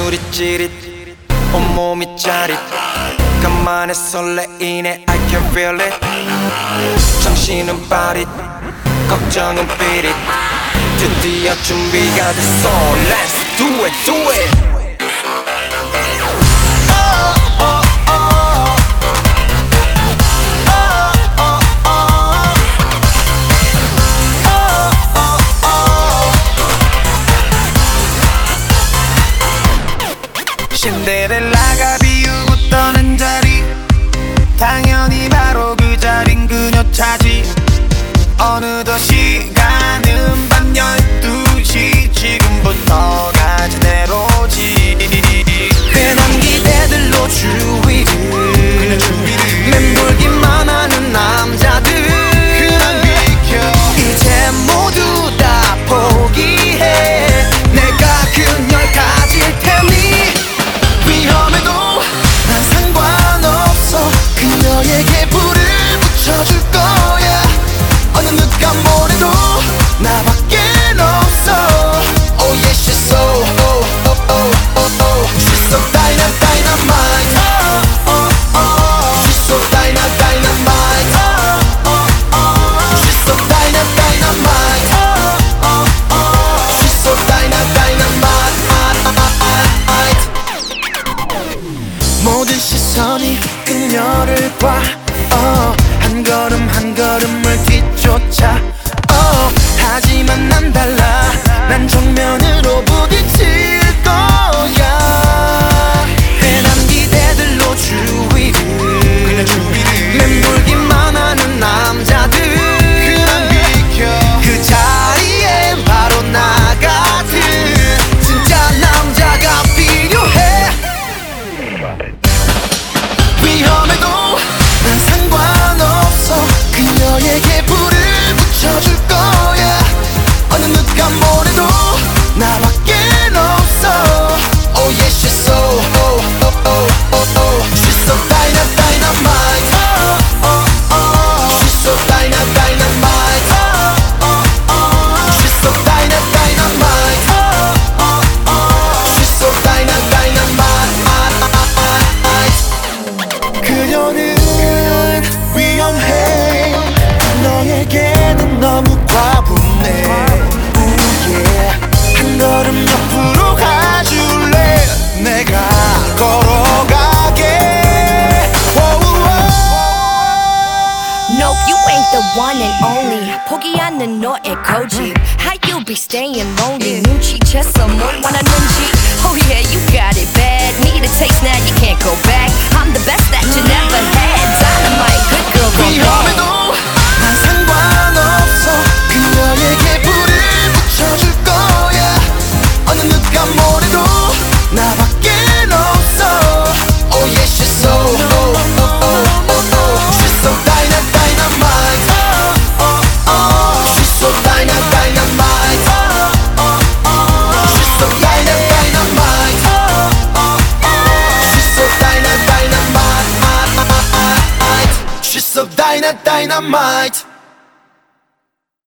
눈물이 찌릿 온몸이 짜릿 간만에 설레이네 I can feel it 정신은 파릿 걱정은 삐릿 드디어 준비가 됐어 Let's do it, do it 신데렐라가 비우고 떠난 자리 당연히 바로 그 자린 그녀 차지 어느덧 시간은 밤 12시 지금부터 가자 내로지 흔한 기대들로 주위를 맴돌기만 하는 남자들 이제 모두 다 포기해 내가 그녀를 가질 테니 위험해도 난 상관없어 그녀에게 불을 붙여줄 거야 어느 누가 뭐래도 나밖엔 없어 Oh yeah she's so oh oh oh oh oh She's so dynamite She's so dynamite She's so dynamite She's so dynamite 모든 시선이 그녀를 봐 한 걸음 한 걸음을 뒤쫓아 하지만 난 달라 난 정면으로 부딪힐 거야 흔한 기대들로 주위를 맴돌기만 하는 남자들 그 자리엔 바로 나 같은 진짜 남자가 필요해 위험해도 난 상관없어 그녀에게 불을 붙여줄 거야 어느 누가 뭐래도 나밖엔 없어 Oh yeah she's so oh oh oh oh oh She's so dynamite She's so dynamite She's so dynamite She's so dynamite 그녀는 위험해 너에게는 너무 과분해 한 걸음 옆으로 가줄래 내가 걸어가게 Nope, you ain't the one and only 포기 않는 너의 고집 How you be staying lonely 눈치챘어 뭘 원하는지 Oh yeah, you got it bad Need a taste now, you can't go back I'm the best that you never had Dynamite, good girl, go back 위험해도 난 상관없어 그녀에게 불을 붙여줄 거야 어느 누가 뭐래도 나밖엔 없어 Oh yeah she's so oh oh oh oh oh She's so dynamite She's so dynamite She's so dynamite She's so dynamite She's so dynamite